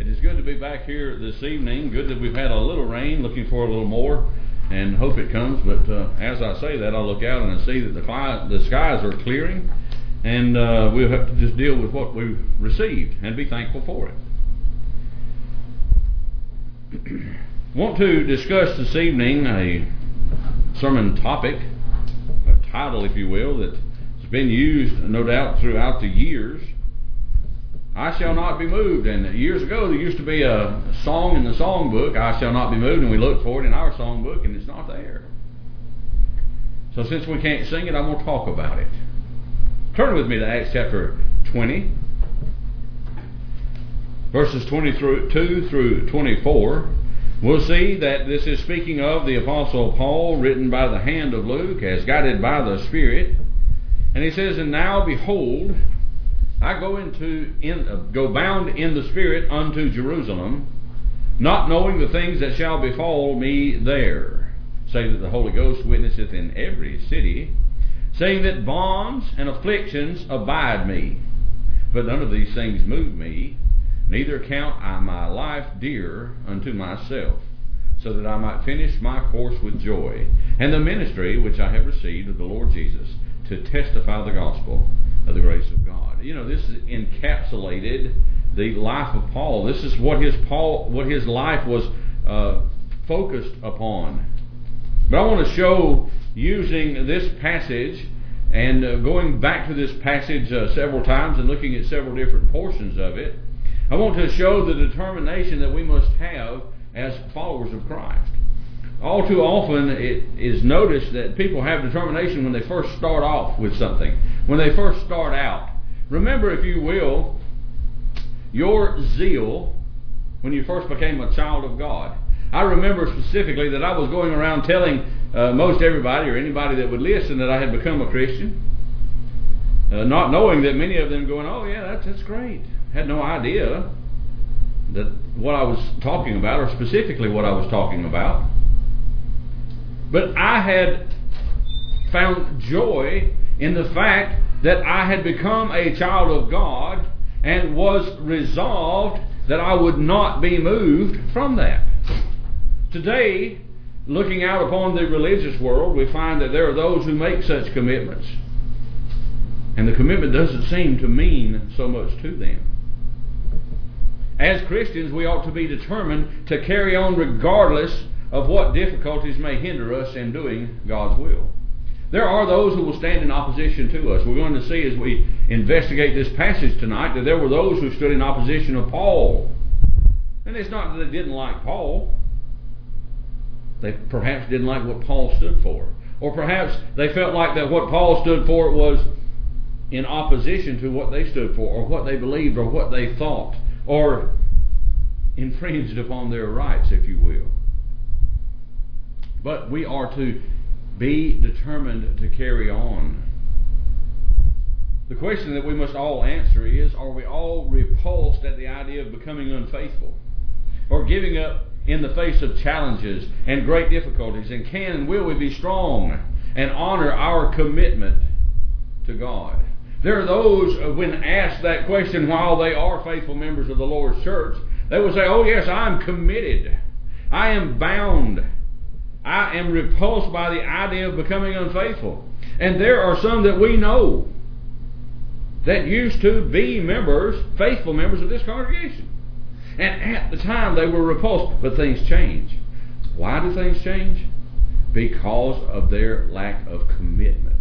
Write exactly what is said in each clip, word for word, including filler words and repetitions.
It is good to be back here this evening. Good that we've had a little rain, looking for a little more, and hope it comes. But uh, as I say that, I look out and I see that the, cli- the skies are clearing, and uh, we'll have to just deal with what we've received and be thankful for it. Want to discuss this evening a sermon topic, a title, if you will, that's been used, no doubt, throughout the years. I shall not be moved. And years ago there used to be a song in the songbook, I shall not be moved, and we looked for it in our songbook and it's not there. So since we can't sing it, I'm going to talk about it. Turn with me to Acts chapter twenty, verses twenty-two through twenty-four. We'll see that this is speaking of the Apostle Paul, written by the hand of Luke, as guided by the Spirit. And he says, "And now behold, I go into in, uh, go bound in the Spirit unto Jerusalem, not knowing the things that shall befall me there, save that the Holy Ghost witnesseth in every city, saying that bonds and afflictions abide me. But none of these things move me, neither count I my life dear unto myself, so that I might finish my course with joy, and the ministry which I have received of the Lord Jesus, to testify the gospel of the grace of God." You know, this is encapsulated the life of Paul. This is what his Paul, what his life was uh, focused upon. But I want to show, using this passage and uh, going back to this passage uh, several times and looking at several different portions of it, I want to show the determination that we must have as followers of Christ. All too often it is noticed that people have determination when they first start off with something, when they first start out. Remember, if you will, your zeal when you first became a child of God. I remember specifically that I was going around telling uh, most everybody or anybody that would listen that I had become a Christian, uh, not knowing that many of them going, "Oh yeah, that's, that's great." Had no idea that what I was talking about, or specifically what I was talking about. But I had found joy in the fact that I had become a child of God and was resolved that I would not be moved from that. Today, looking out upon the religious world, we find that there are those who make such commitments, and the commitment doesn't seem to mean so much to them. As Christians, we ought to be determined to carry on regardless of what difficulties may hinder us in doing God's will. There are those who will stand in opposition to us. We're going to see as we investigate this passage tonight that there were those who stood in opposition of Paul. And it's not that they didn't like Paul. They perhaps didn't like what Paul stood for. Or perhaps they felt like that what Paul stood for was in opposition to what they stood for, or what they believed, or what they thought, or infringed upon their rights, if you will. But we are to be determined to carry on. The question that we must all answer is, are we all repulsed at the idea of becoming unfaithful, or giving up in the face of challenges and great difficulties? And can and will we be strong and honor our commitment to God? There are those, uh, when asked that question while they are faithful members of the Lord's church, they will say, "Oh yes, I'm committed. I am bound. I am repulsed by the idea of becoming unfaithful." And there are some that we know that used to be members, faithful members of this congregation. And at the time they were repulsed, but things change. Why do things change? Because of their lack of commitment.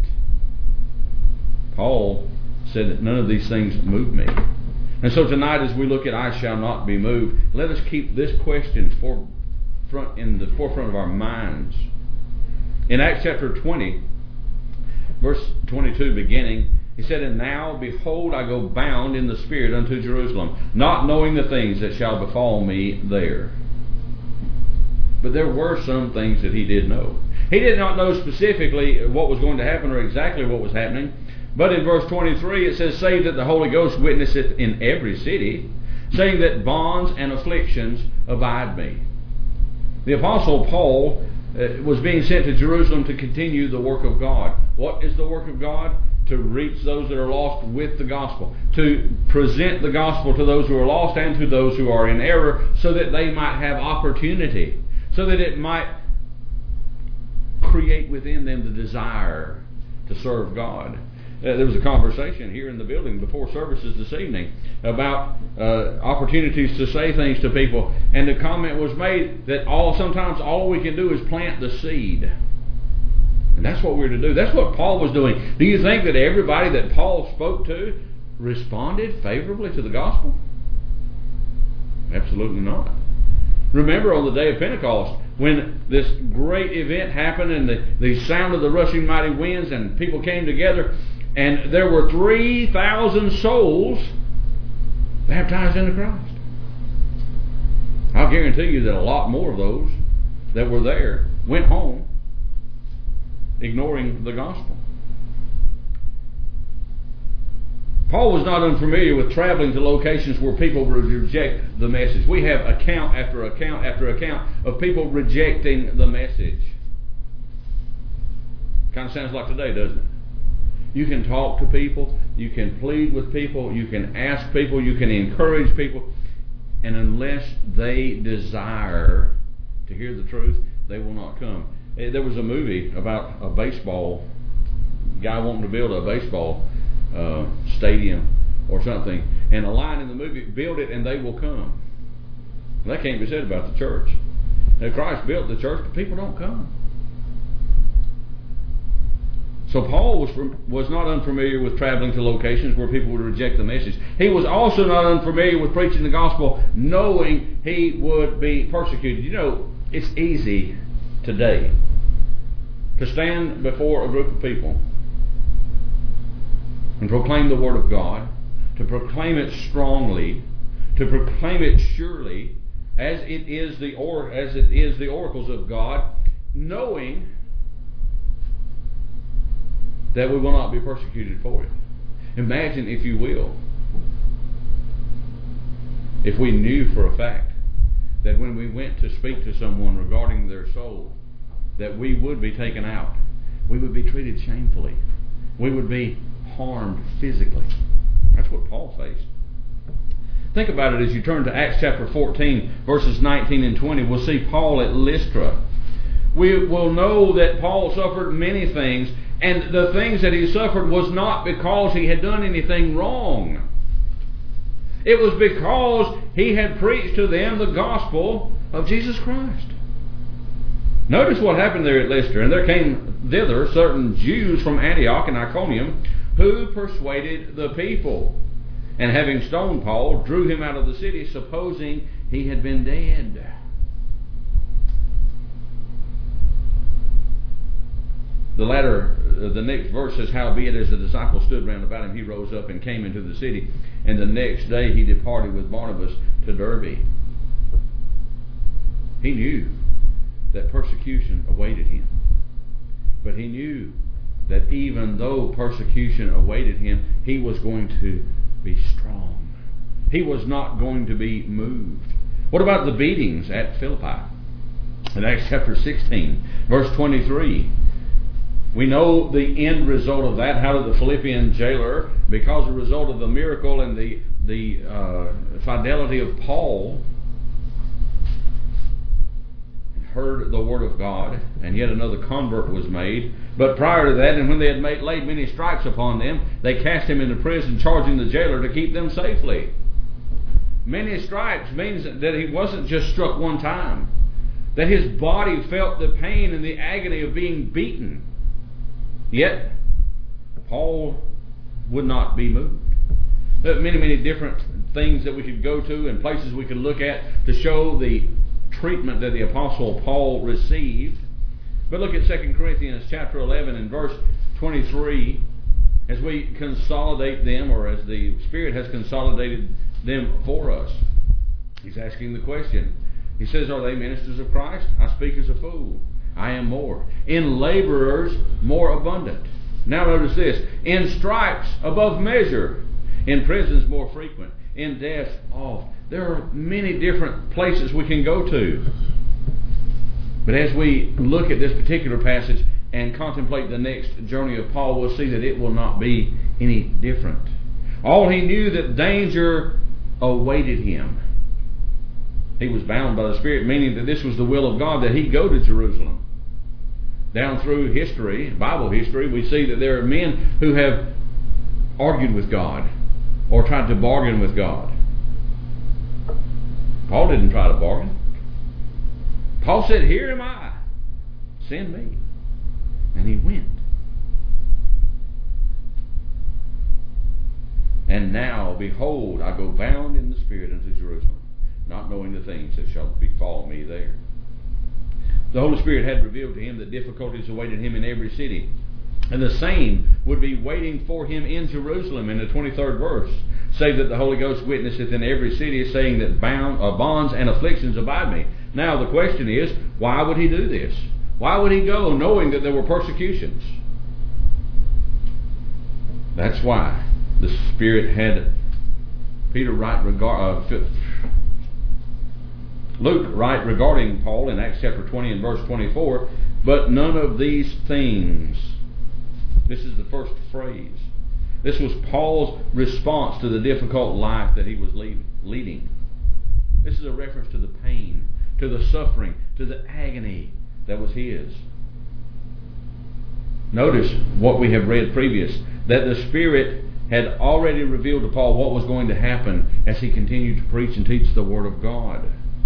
Paul said that none of these things move me. And so tonight, as we look at "I shall not be moved," let us keep this question for front in the forefront of our minds. In Acts chapter twenty, verse twenty-two beginning, he said, "And now, behold, I go bound in the Spirit unto Jerusalem, not knowing the things that shall befall me there." But there were some things that he did know. He did not know specifically what was going to happen or exactly what was happening. But in verse twenty-three it says, "Save that the Holy Ghost witnesseth in every city, saying that bonds and afflictions abide me." The Apostle Paul uh, was being sent to Jerusalem to continue the work of God. What is the work of God? to reach those that are lost with the gospel, to present the gospel to those who are lost and to those who are in error, so that they might have opportunity, so that it might create within them the desire to serve God. Uh, there was a conversation here in the building before services this evening about uh, opportunities to say things to people, and the comment was made that all sometimes all we can do is plant the seed. And that's what we're to do. That's what Paul was doing. Do you think that everybody that Paul spoke to responded favorably to the gospel? Absolutely not. Remember on the day of Pentecost, when this great event happened and the, the sound of the rushing mighty winds and people came together, and there were three thousand souls baptized into Christ. I'll guarantee you that a lot more of those that were there went home ignoring the gospel. Paul was not unfamiliar with traveling to locations where people would reject the message. We have account after account after account of people rejecting the message. Kind of sounds like today, doesn't it? You can talk to people, you can plead with people, you can ask people, you can encourage people, and unless they desire to hear the truth, they will not come. There was a movie about a baseball guy wanting to build a baseball uh, stadium or something, and a line in the movie, build it and they will come. That can't be said about the church. Now, Christ built the church, but people don't come. So Paul was from, was not unfamiliar with traveling to locations where people would reject the message. He was also not unfamiliar with preaching the gospel, knowing he would be persecuted. You know, it's easy today to stand before a group of people and proclaim the Word of God, to proclaim it strongly, to proclaim it surely, as it is the or as it is the oracles of God, knowing that we will not be persecuted for it. Imagine, if you will, if we knew for a fact that when we went to speak to someone regarding their soul, that we would be taken out, we would be treated shamefully, we would be harmed physically. That's what Paul faced. Think about it as you turn to Acts chapter fourteen, verses nineteen and twenty. We'll see Paul at Lystra. We will know that Paul suffered many things, and the things that he suffered was not because he had done anything wrong. It was because he had preached to them the gospel of Jesus Christ. Notice what happened there at Lystra. And there came thither certain Jews from Antioch and Iconium, who persuaded the people, and having stoned Paul, drew him out of the city, supposing he had been dead. The latter, the next verse says, howbeit as the disciples stood round about him, he rose up and came into the city, and the next day he departed with Barnabas to Derbe. He knew that persecution awaited him, but he knew that even though persecution awaited him, he was going to be strong. He was not going to be moved. What about the beatings at Philippi? In Acts chapter sixteen, verse twenty-three, we know the end result of that. How did the Philippian jailer, because of the result of the miracle and the, the uh, fidelity of Paul, heard the word of God, and yet another convert was made. But prior to that, and when they had made, laid many stripes upon them, they cast him into prison, charging the jailer to keep them safely. Many stripes means that he wasn't just struck one time, that his body felt the pain and the agony of being beaten. Yet Paul would not be moved. There are many, many different things that we could go to and places we could look at to show the treatment that the Apostle Paul received. But look at Second Corinthians chapter eleven and verse twenty-three, as we consolidate them, or as the Spirit has consolidated them for us. He's asking the question. He says, are they ministers of Christ? I speak as a fool. I am more. In laborers more abundant. Now notice this. In stripes above measure. In prisons more frequent. In death oft. There are many different places we can go to. But as we look at this particular passage and contemplate the next journey of Paul, we'll see that it will not be any different. All he knew that danger awaited him. He was bound by the Spirit, meaning that this was the will of God, that he go to Jerusalem. Down through history, Bible history, we see that there are men who have argued with God or tried to bargain with God. Paul didn't try to bargain. Paul said, "Here am I. Send me." And he went. "And now, behold, I go bound in the Spirit unto Jerusalem, not knowing the things that shall befall me there." The Holy Spirit had revealed to him that difficulties awaited him in every city, and the same would be waiting for him in Jerusalem. In the twenty-third verse, save that the Holy Ghost witnesseth in every city, saying that bound, uh, bonds and afflictions abide me. Now the question is, why would he do this? Why would he go knowing that there were persecutions? That's why the Spirit had Peter write regard, uh, Luke write regarding Paul in Acts chapter twenty and verse twenty-four, "But none of these things." This is the first phrase. This was Paul's response to the difficult life that he was leading. This is a reference to the pain, to the suffering, to the agony that was his. Notice what we have read previous, that the Spirit had already revealed to Paul what was going to happen as he continued to preach and teach the Word of God.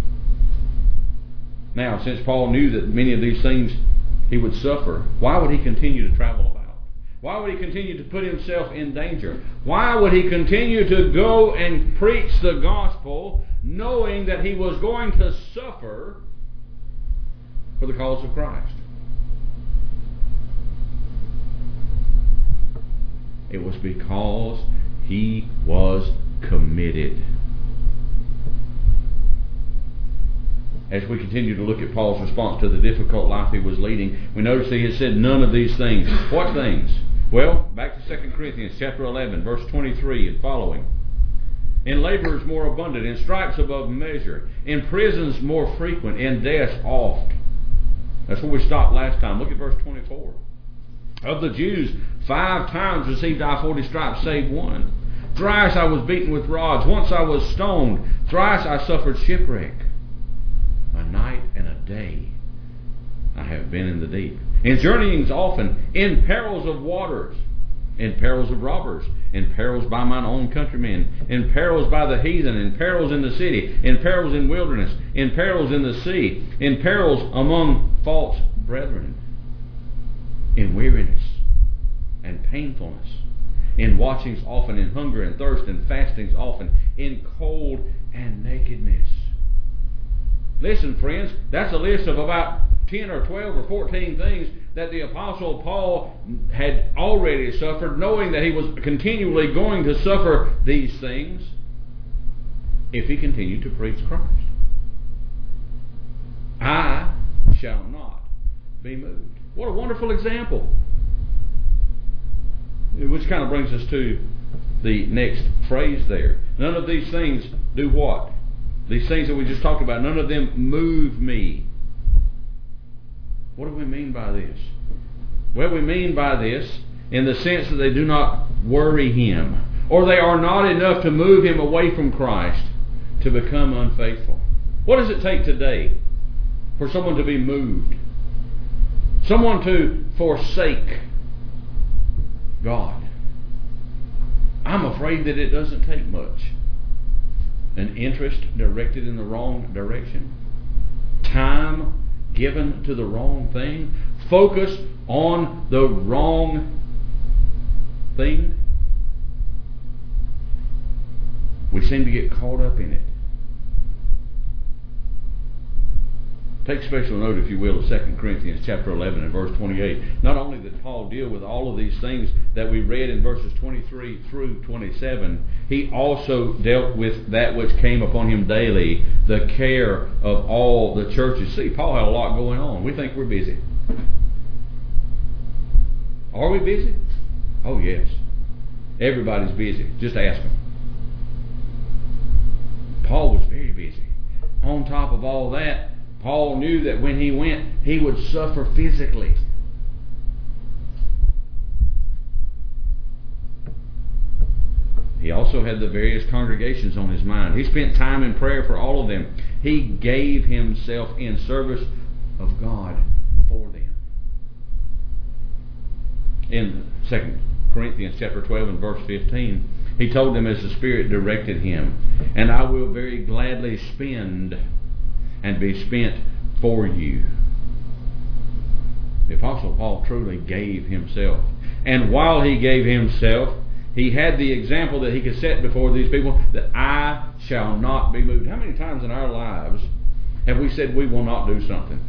Now, since Paul knew that many of these things he would suffer, why would he continue to travel about? Why would he continue to put himself in danger? Why would he continue to go and preach the gospel, knowing that he was going to suffer for the cause of Christ? It was because he was committed. As we continue to look at Paul's response to the difficult life he was leading, we notice he has said none of these things. What things? Well, back to Second Corinthians chapter eleven, verse twenty-three and following. "In laborers more abundant, in stripes above measure, in prisons more frequent, in deaths oft." That's where we stopped last time. Look at verse twenty-four. "Of the Jews, five times received I forty stripes, save one. Thrice I was beaten with rods. Once I was stoned. Thrice I suffered shipwreck. A night and a day I have been in the deep. In journeyings often, in perils of waters, in perils of robbers, in perils by mine own countrymen, in perils by the heathen, in perils in the city, in perils in wilderness, in perils in the sea, in perils among false brethren, in weariness and painfulness, in watchings often, in hunger and thirst, and fastings often, in cold and nakedness." Listen, friends, that's a list of about ten or twelve or fourteen things that the Apostle Paul had already suffered, knowing that he was continually going to suffer these things if he continued to preach Christ. "I shall not be moved." What a wonderful example. Which kind of brings us to the next phrase there. None of these things do what? These things that we just talked about, none of them move me. What do we mean by this? Well, we mean by this in the sense that they do not worry him, or they are not enough to move him away from Christ to become unfaithful. What does it take today for someone to be moved? Someone to forsake God? I'm afraid that it doesn't take much. An interest directed in the wrong direction, time given to the wrong thing, focus on the wrong thing. We seem to get caught up in it. Take special note, if you will, of Second Corinthians chapter eleven and verse twenty-eight. Not only did Paul deal with all of these things that we read in verses twenty-three through twenty-seven, he also dealt with that which came upon him daily, the care of all the churches. See, Paul had a lot going on. We think we're busy. Are we busy? Oh, yes. Everybody's busy. Just ask them. Paul was very busy. On top of all that, Paul knew that when he went, he would suffer physically. also had the various congregations on his mind. He spent time in prayer for all of them. He gave himself in service of God for them. In Second Corinthians chapter twelve and verse fifteen, he told them as the Spirit directed him, "And I will very gladly spend and be spent for you." The Apostle Paul truly gave himself. And while he gave himself, he had the example that he could set before these people, that I shall not be moved. How many times in our lives have we said we will not do something?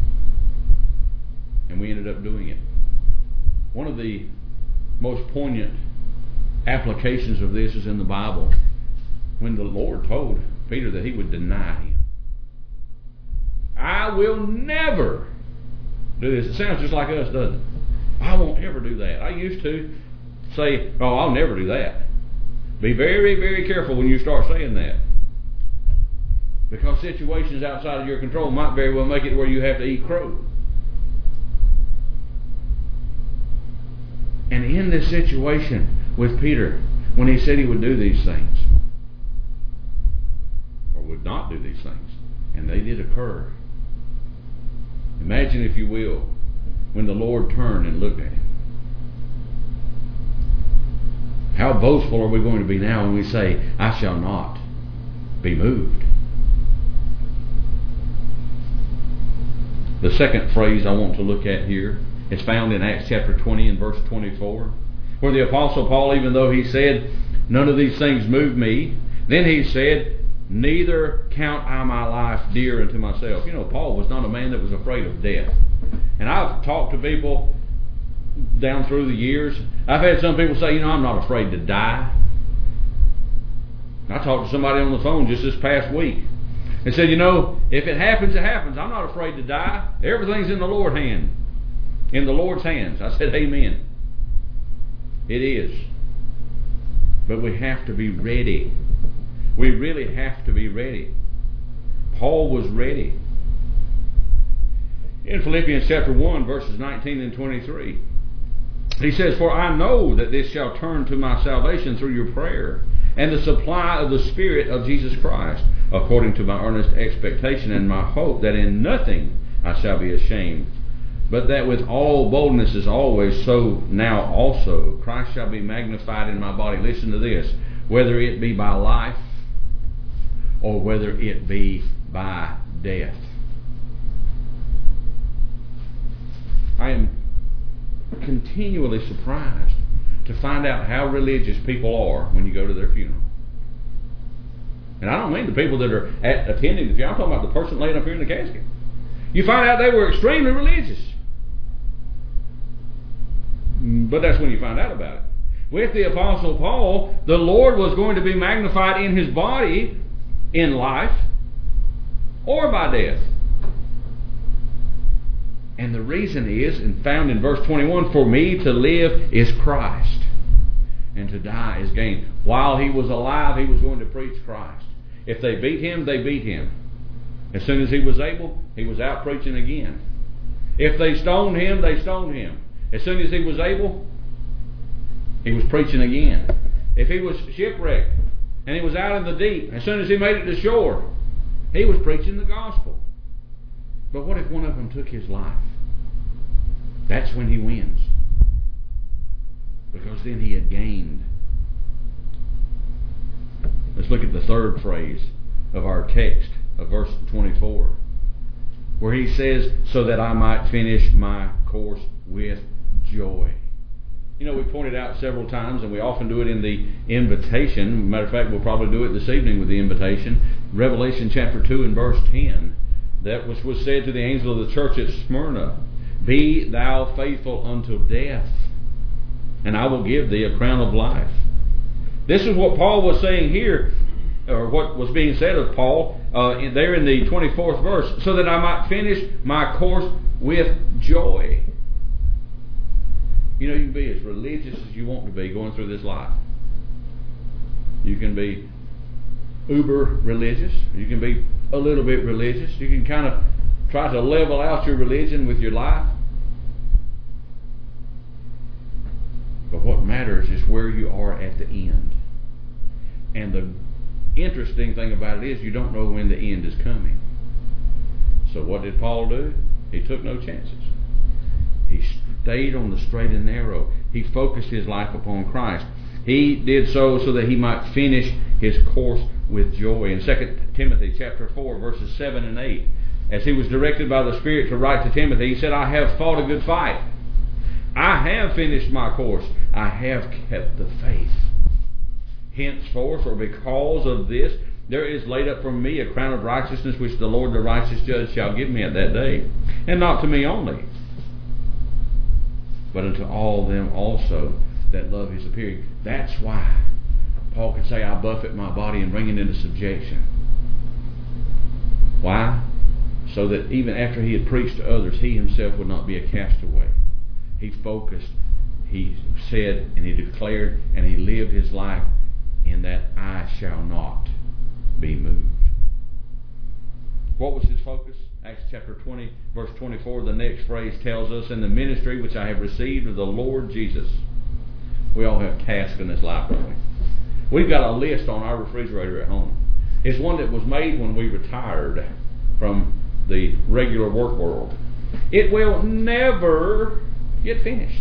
And we ended up doing it. One of the most poignant applications of this is in the Bible, when the Lord told Peter that he would deny him. I will never do this. It sounds just like us, doesn't it? I won't ever do that. I used to say, oh, I'll never do that. Be very, very careful when you start saying that, because situations outside of your control might very well make it where you have to eat crow. And in this situation with Peter, when he said he would do these things, or would not do these things, and they did occur, imagine, if you will, when the Lord turned and looked at him. How boastful are we going to be now when we say, I shall not be moved? The second phrase I want to look at here is found in Acts chapter twenty and verse twenty-four, where the Apostle Paul, even though he said, none of these things move me, then he said, neither count I my life dear unto myself. You know, Paul was not a man that was afraid of death. And I've talked to people down through the years. I've had some people say, you know, I'm not afraid to die. I talked to somebody on the phone just this past week and said, you know, if it happens, it happens. I'm not afraid to die. Everything's in the Lord's hand. In the Lord's hands. I said, amen. It is. But we have to be ready. We really have to be ready. Paul was ready. In Philippians chapter one, verses nineteen and twenty-three, he says, for I know that this shall turn to my salvation through your prayer and the supply of the Spirit of Jesus Christ, according to my earnest expectation and my hope that in nothing I shall be ashamed, but that with all boldness as always, so now also Christ shall be magnified in my body. Listen to this. Whether it be by life or whether it be by death. I am continually surprised to find out how religious people are when you go to their funeral. And I don't mean the people that are at, attending the funeral. I'm talking about the person laying up here in the casket. You find out they were extremely religious. But that's when you find out about it. With the Apostle Paul, the Lord was going to be magnified in his body in life or by death. And the reason is, and found in verse twenty-one, for me to live is Christ, and to die is gain. While he was alive, he was going to preach Christ. If they beat him, they beat him. As soon as he was able, he was out preaching again. If they stoned him, they stoned him. As soon as he was able, he was preaching again. If he was shipwrecked and he was out in the deep, as soon as he made it to shore, he was preaching the gospel. But what if one of them took his life? That's when he wins. Because then he had gained. Let's look at the third phrase of our text of verse twenty-four, where he says, so that I might finish my course with joy. You know, we pointed out several times, and we often do it in the invitation. Matter of fact, we'll probably do it this evening with the invitation. Revelation chapter two and verse ten. That which was said to the angel of the church at Smyrna, be thou faithful until death, and I will give thee a crown of life. This is what Paul was saying here, or what was being said of Paul uh, in, there in the twenty-fourth verse, so that I might finish my course with joy. You know, you can be as religious as you want to be going through this life. You can be uber religious. You can be a little bit religious. You can kind of try to level out your religion with your life. But what matters is where you are at the end. And the interesting thing about it is you don't know when the end is coming. So what did Paul do? He took no chances. He stayed on the straight and narrow. He focused his life upon Christ. He did so so that he might finish his course with joy. In Second Timothy chapter four, verses seven and eight, as he was directed by the Spirit to write to Timothy, he said, I have fought a good fight. I have finished my course. I have kept the faith. Henceforth, or because of this, there is laid up for me a crown of righteousness, which the Lord the righteous judge shall give me at that day. And not to me only, but unto all them also that love his appearing. That's why Paul could say, I buffet my body and bring it into subjection. Why? So that even after he had preached to others, he himself would not be a castaway. He focused, he said, and he declared, and he lived his life in that I shall not be moved. What was his focus? Acts chapter twenty, verse twenty-four, the next phrase tells us, in the ministry which I have received of the Lord Jesus. We all have tasks in this life, don't we? We've got a list on our refrigerator at home. It's one that was made when we retired from the regular work world. It will never get finished.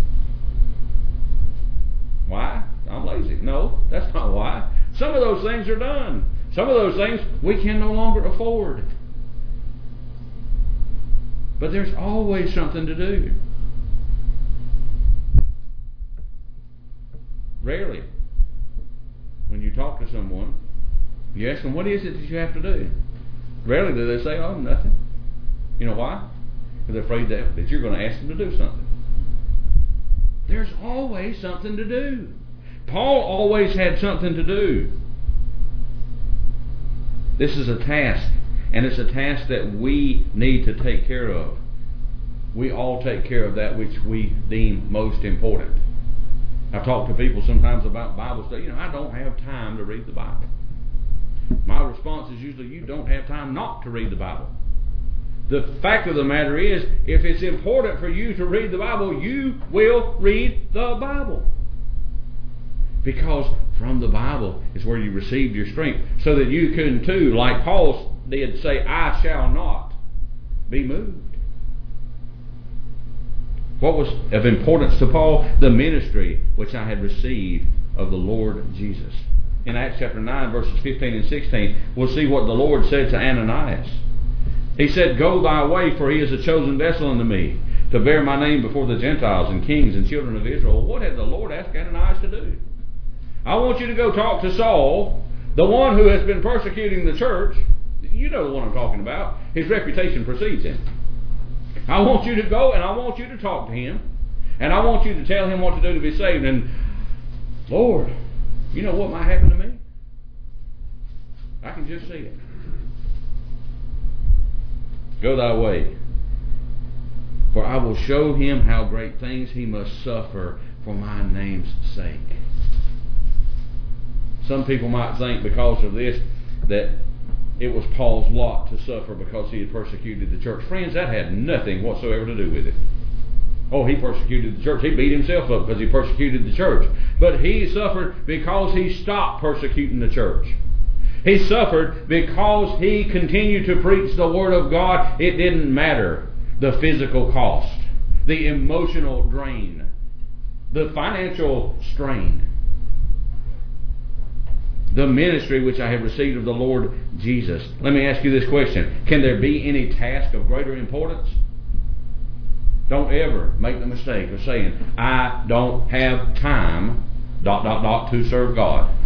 Why? I'm lazy. No, that's not why. Some of those things are done. Some of those things we can no longer afford. But there's always something to do. Rarely, when you talk to someone, you ask them, what is it that you have to do? Rarely do they say, oh, nothing. You know why? Because they're afraid that, that you're going to ask them to do something. There's always something to do. Paul always had something to do. This is a task, and it's a task that we need to take care of. We all take care of that which we deem most important. I've talked to people sometimes about Bible study. You know, I don't have time to read the Bible. My response is usually, you don't have time not to read the Bible. The fact of the matter is, if it's important for you to read the Bible, you will read the Bible. Because from the Bible is where you received your strength. So that you can too, like Paul did, say, I shall not be moved. What was of importance to Paul? The ministry which I had received of the Lord Jesus. In Acts chapter nine, verses fifteen and sixteen, we'll see what the Lord said to Ananias. He said, go thy way, for he is a chosen vessel unto me, to bear my name before the Gentiles and kings and children of Israel. What had the Lord asked Ananias to do? I want you to go talk to Saul, the one who has been persecuting the church. You know the one I'm talking about. His reputation precedes him. I want you to go and I want you to talk to him. And I want you to tell him what to do to be saved. And Lord, you know what might happen to me? I can just see it. Go thy way, for I will show him how great things he must suffer for my name's sake. Some people might think because of this that it was Paul's lot to suffer because he had persecuted the church. Friends, that had nothing whatsoever to do with it. Oh, he persecuted the church. He beat himself up because he persecuted the church. But he suffered because he stopped persecuting the church. He suffered because he continued to preach the Word of God. It didn't matter the physical cost, the emotional drain, the financial strain. The ministry which I have received of the Lord Jesus. Let me ask you this question. Can there be any task of greater importance? Don't ever make the mistake of saying, I don't have time, dot, dot, dot, to serve God.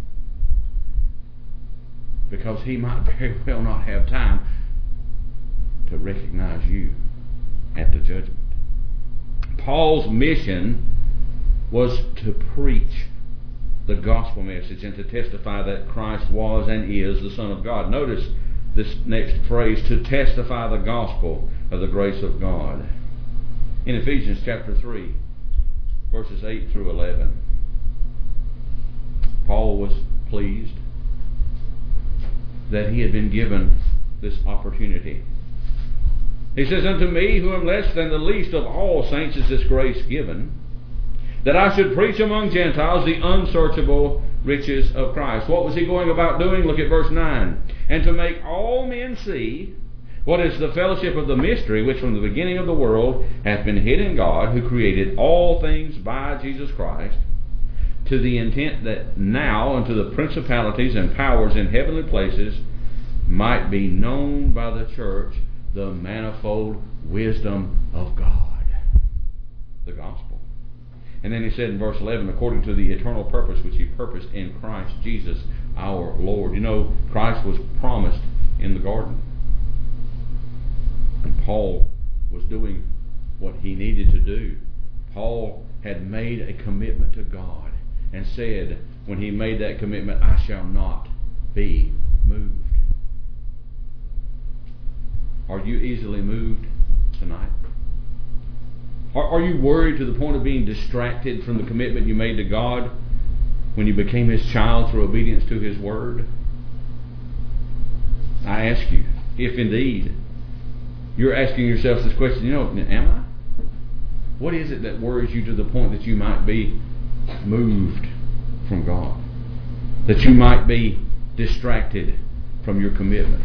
Because he might very well not have time to recognize you at the judgment. Paul's mission was to preach the gospel message and to testify that Christ was and is the Son of God. Notice this next phrase, to testify the gospel of the grace of God. In Ephesians chapter three, verses eight through eleven, Paul was pleased that he had been given this opportunity. He says, unto me, who am less than the least of all saints, is this grace given, that I should preach among Gentiles the unsearchable riches of Christ. What was he going about doing? Look at verse nine. And to make all men see what is the fellowship of the mystery, which from the beginning of the world hath been hid in God, who created all things by Jesus Christ, to the intent that now unto the principalities and powers in heavenly places might be known by the church the manifold wisdom of God. The gospel. And then he said in verse eleven, according to the eternal purpose which he purposed in Christ Jesus our Lord. You know, Christ was promised in the garden. And Paul was doing what he needed to do. Paul had made a commitment to God and said, when he made that commitment, I shall not be moved. Are you easily moved tonight? Are, are you worried to the point of being distracted from the commitment you made to God when you became His child through obedience to His Word? I ask you, if indeed you're asking yourself this question, you know, am I? What is it that worries you to the point that you might be moved from God? That you might be distracted from your commitment?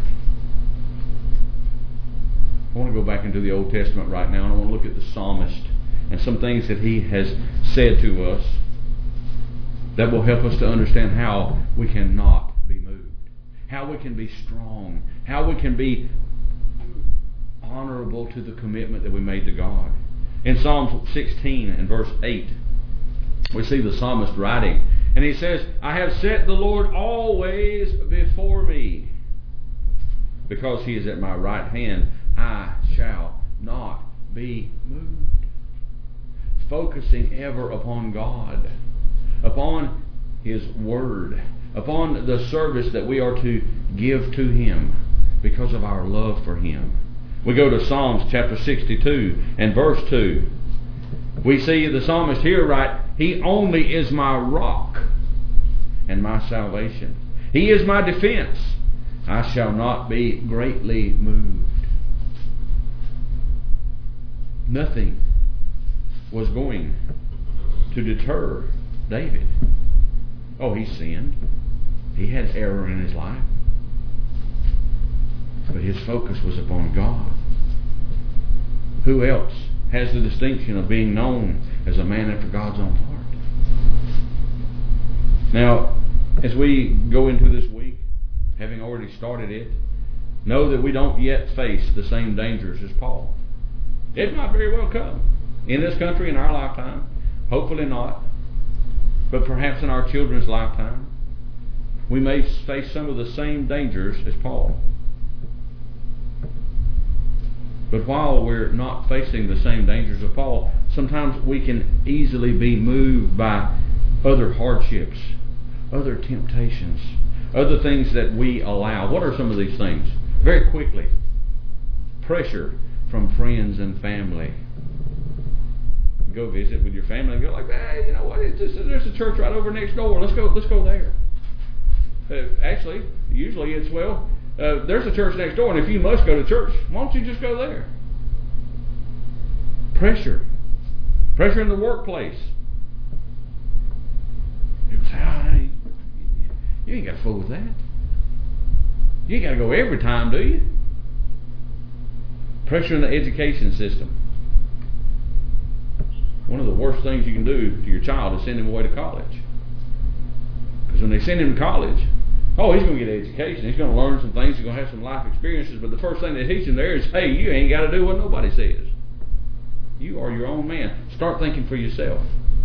I want to go back into the Old Testament right now, and I want to look at the psalmist and some things that he has said to us that will help us to understand how we cannot be moved, how we can be strong, how we can be honorable to the commitment that we made to God. In Psalm sixteen and verse eight, we see the psalmist writing, and he says, I have set the Lord always before me. Because He is at my right hand, I shall not be moved. Focusing ever upon God, upon His Word, upon the service that we are to give to Him because of our love for Him. We go to Psalms chapter sixty-two and verse two. We see the psalmist here write, He only is my rock and my salvation. He is my defense. I shall not be greatly moved. Nothing was going to deter David. Oh, he sinned. He had error in his life. But his focus was upon God. Who else has the distinction of being known as a man after God's own heart? Now, as we go into this week, having already started it, know that we don't yet face the same dangers as Paul. It might very well come in this country in our lifetime. Hopefully not. But perhaps in our children's lifetime, we may face some of the same dangers as Paul. But while we're not facing the same dangers of Paul, sometimes we can easily be moved by other hardships, other temptations, other things that we allow. What are some of these things? Very quickly. Pressure from friends and family. You go visit with your family and go like, hey, you know what? It's just, there's a church right over next door. Let's go. Let's go there. Uh, actually, usually it's well. Uh, there's a church next door, and if you must go to church, why don't you just go there? Pressure. Pressure in the workplace. People say, oh, you ain't got to fool with that. You ain't got to go every time, do you? Pressure in the education system. One of the worst things you can do to your child is send him away to college. Because when they send him to college, oh, he's going to get an education. He's going to learn some things. He's going to have some life experiences. But the first thing they teach him there is, hey, you ain't got to do what nobody says. You are your own man. Start thinking for yourself.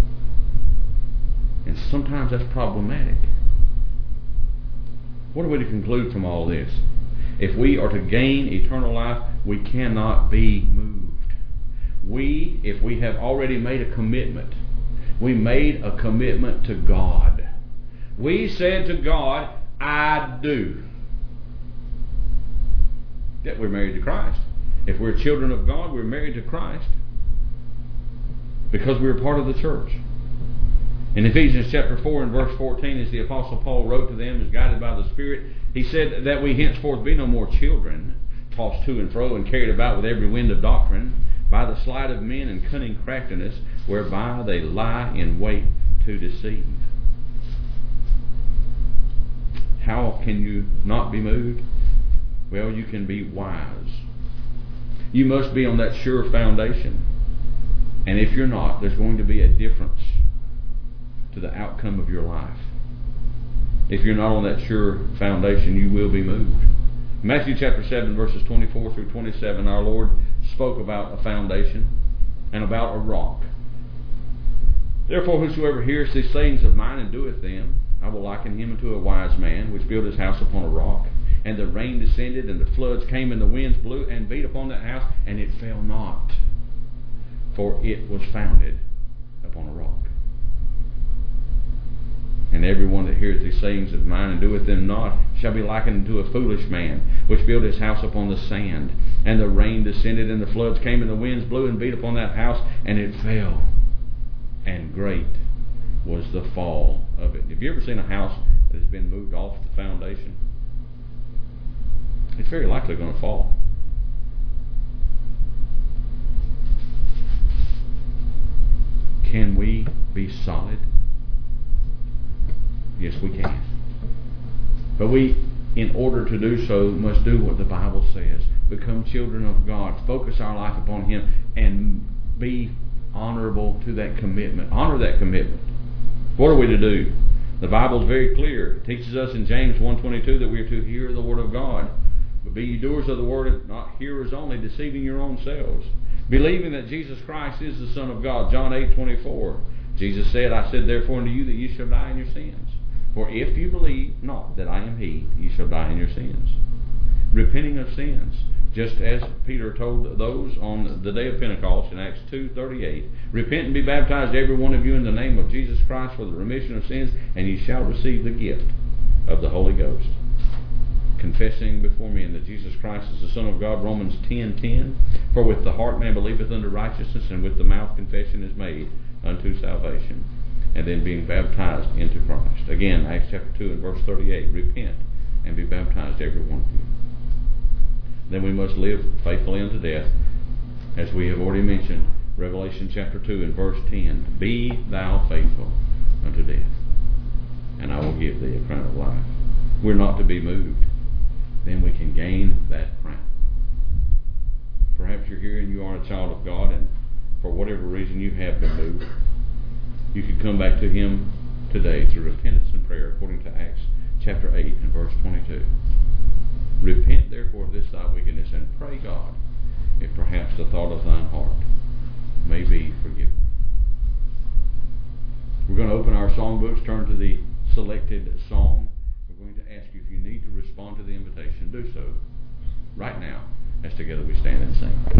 And sometimes that's problematic. What are we to conclude from all this? If we are to gain eternal life, we cannot be moved. We, if we have already made a commitment, we made a commitment to God. We said to God, I do. That we're married to Christ. If we're children of God, we're married to Christ because we're part of the church. In Ephesians chapter four and verse fourteen, as the Apostle Paul wrote to them, as guided by the Spirit, he said that we henceforth be no more children, tossed to and fro and carried about with every wind of doctrine, by the sleight of men and cunning craftiness, whereby they lie in wait to deceive. How can you not be moved? Well, you can be wise. You must be on that sure foundation. And if you're not, there's going to be a difference to the outcome of your life. If you're not on that sure foundation, you will be moved. Matthew chapter seven, verses twenty-four through twenty-seven, our Lord spoke about a foundation and about a rock. Therefore, whosoever hears these sayings of mine and doeth them, I will liken him unto a wise man, which built his house upon a rock. And the rain descended, and the floods came, and the winds blew and beat upon that house, and it fell not, for it was founded upon a rock. And every one that heareth these sayings of mine and doeth them not shall be likened unto a foolish man, which built his house upon the sand. And the rain descended, and the floods came, and the winds blew and beat upon that house, and it fell. And great was the fall of it. Have you ever seen a house that has been moved off the foundation? It's very likely going to fall. Can we be solid? Yes, we can. But we, in order to do so, must do what the Bible says. Become children of God. Focus our life upon Him and be honorable to that commitment. Honor that commitment. What are we to do? The Bible is very clear. It teaches us in James one twenty-two that we are to hear the Word of God. But be ye doers of the Word, and not hearers only, deceiving your own selves. Believing that Jesus Christ is the Son of God. John eight twenty-four. Jesus said, I said therefore unto you that ye shall die in your sins. For if you believe not that I am He, ye shall die in your sins. Repenting of sins. Just as Peter told those on the day of Pentecost in Acts two thirty-eight, repent and be baptized every one of you in the name of Jesus Christ for the remission of sins, and ye shall receive the gift of the Holy Ghost. Confessing before men that Jesus Christ is the Son of God, Romans ten ten. For with the heart man believeth unto righteousness, and with the mouth confession is made unto salvation. And then being baptized into Christ. Again, Acts chapter two and verse thirty-eight. Repent and be baptized every one of you. Then we must live faithfully unto death, as we have already mentioned, Revelation chapter two and verse ten. Be thou faithful unto death, and I will give thee a crown of life. We're not to be moved. Then we can gain that crown. Perhaps you're here and you are a child of God, and for whatever reason you have been moved. You can come back to Him today through repentance and prayer, according to Acts chapter eight and verse twenty-two. Repent therefore of this thy wickedness, and pray God, if perhaps the thought of thine heart may be forgiven. We're going to open our songbooks, turn to the selected song. We're going to ask you if you need to respond to the invitation. Do so right now as together we stand and sing.